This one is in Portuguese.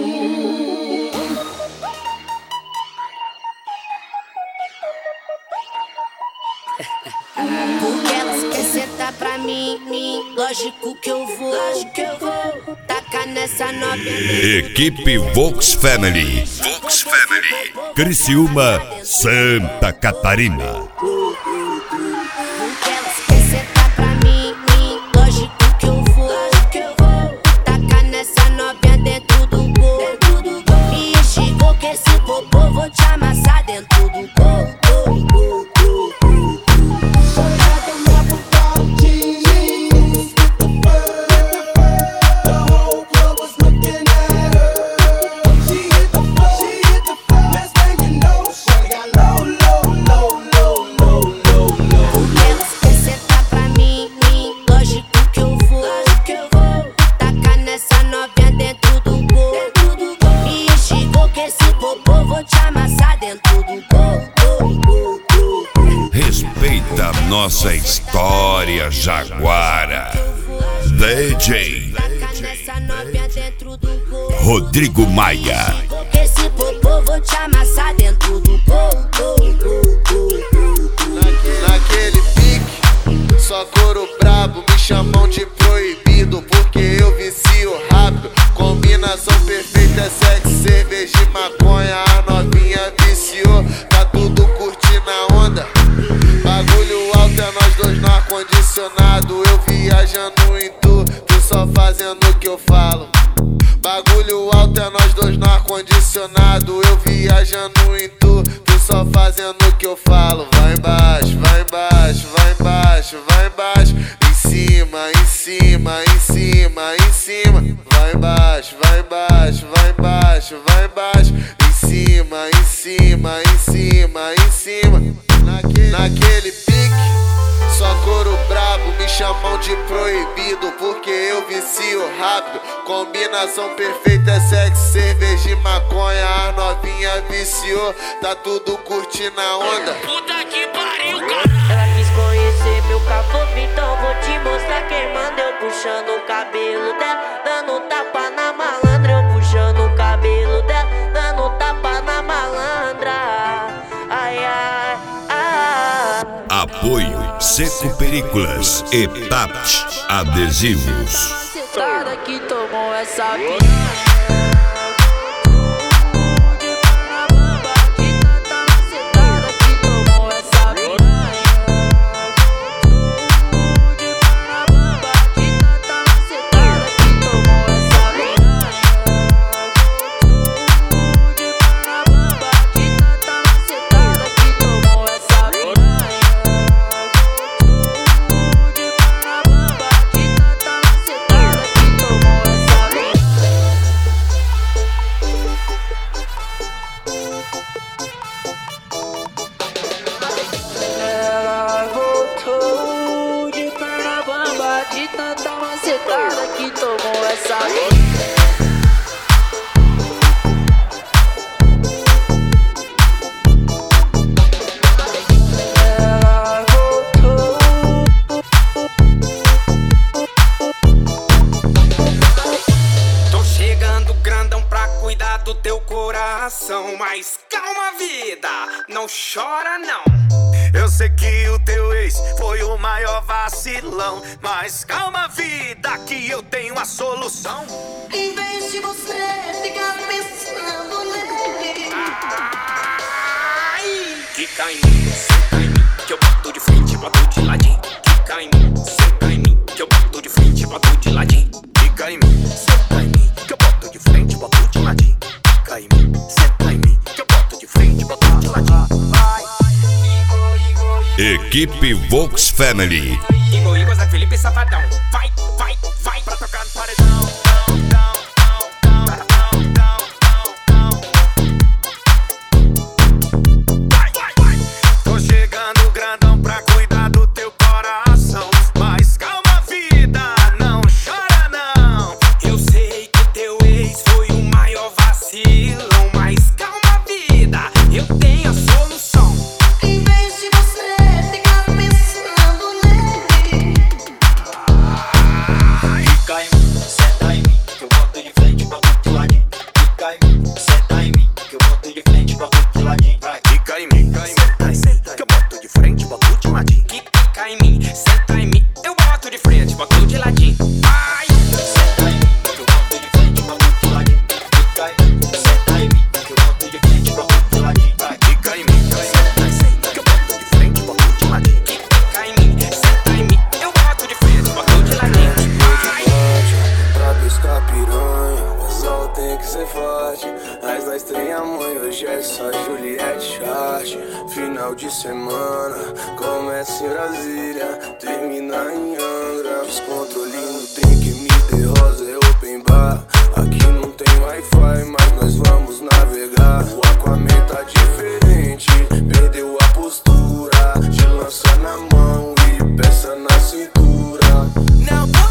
Porque elas querem sentar pra mim, lógico que eu vou tacar nessa novinha. Equipe Vox Family, Criciúma, Santa Catarina. Porque elas querem sentar pra mim, lógico que eu vou tacar nessa novinha dentro do gol. Me enxigou que esse popô vou te amassar dentro do gol. Respeita nossa história, Jaguara. DJ Rodrigo Maia. Esse popô vou te amassar dentro do gol. Naquele pique, só couro brabo, me chamam de proibido, porque eu vicio rápido. Combinação perfeita é sexo, cerveja e maconha. A novinha viciou, tá tudo curtindo a onda. Bagulho alto é nós dois no ar-condicionado. Eu viajando em tu só fazendo o que eu falo. Bagulho alto é nós dois no ar-condicionado. Eu viajando em tu só fazendo o que eu falo. Vai embaixo, vai embaixo, vai embaixo, vai embaixo. Em cima, em cima, em cima, em cima. Vai embaixo, vai embaixo, vai embaixo, vai embaixo. Em cima, em cima, em cima, em cima. Naquele pique, só couro brabo, me chamam de proibido, porque eu vicio rápido. Combinação perfeita é sexo, cerveja e maconha. A novinha viciou, tá tudo curtindo a onda. Puta que pariu, cara. Ela quis conhecer meu caboclo, então vou te mostrar quem manda. Eu puxando o cabelo dela, dando tapa na malandra. Eu puxando o cabelo dela, dando tapa na malandra. Ai, ai, ai. Apoio Seco Películas e Tapt Adesivos. Sentada que tomou essa vida. De tanta macetada que tomou essa vida. Ela voltou. Tô chegando grandão pra cuidar do teu coração. Mas calma, vida, não chora não. Eu sei que o teu ex foi o maior vacilão, mas calma, vida, que eu tenho a solução. Em vez de você ficar pensando nele, Quica em mim, senta em mim, que eu boto de frente, boto de ladinho. Quica em mim, senta em mim, que eu boto de frente, boto de ladinho. Fica em mim, senta em mim, que eu boto de frente, boto de ladinho. Fica em mim, senta em mim, que eu boto de frente, boto de ladinho. Equipe Vox Family. Igor, Zé Felipe Safadão. Vai, vai, vai pra tocar no paredão. Tô chegando grandão pra cuidar do teu coração, mas calma, vida, não chora não. Eu sei que teu ex foi o maior vacilão, mas calma, vida, eu tenho a solução. em vez de você ficar pensando nele, senta em mim, eu boto de frente, boto de ladinho. Vai! Senta em mim, que eu boto de frente, boto de ladinho. Senta em mim, que eu boto de frente, boto de ladinho. Fica em mim, senta, que eu boto de frente, boto de ladinho. Fica em mim, senta em mim, eu boto de frente, boto de ladinho. Vai! Pra pescar piranha, o sol tem que ser forte. Mas nós tem a mãe, hoje é só Juliette Chart. Final de semana, começa em Brasília, termina em Angra. Descontrole no drink, me dê rosa, é open bar. Aqui não tem Wi-Fi, mas nós vamos navegar. O Aquaman tá diferente, perdeu a postura. De lança na mão e peça na cintura. Não vou